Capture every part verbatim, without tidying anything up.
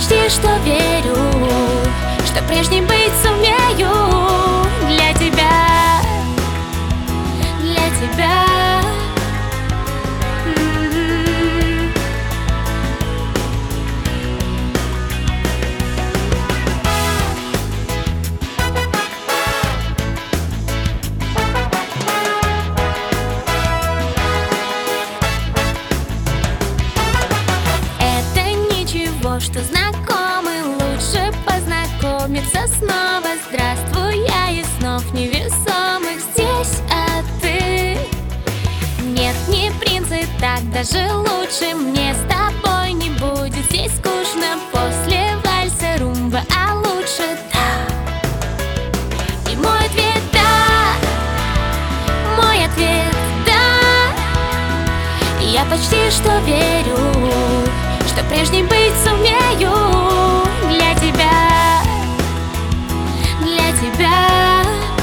почти что верю, что прежней быть сумею для тебя, для тебя. Что знакомы, лучше познакомиться снова. Здравствуй, я из снов невесомых здесь, а ты? Нет, не принц, и так даже лучше. Мне с тобой не будет здесь скучно. После вальса румба, а лучше да. И мой ответ да, мой ответ да. Я почти что верю, что прежней быть сумею для тебя, для тебя.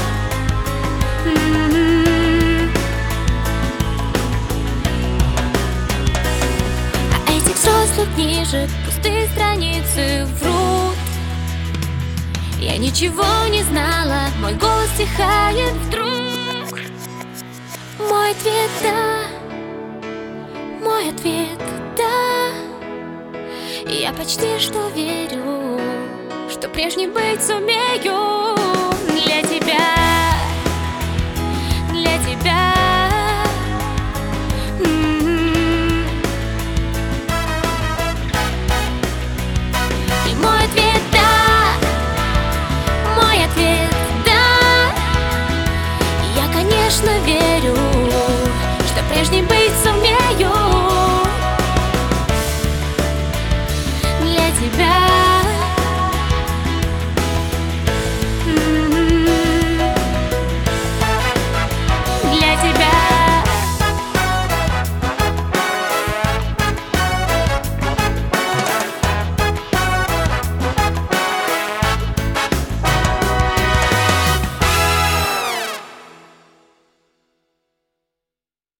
М-м-м. А этих взрослых книжек пустые страницы врут. Я ничего не знала, мой голос стихает вдруг. Мой ответ да, мой ответ да. Я почти что верю, что прежней быть сумею для тебя.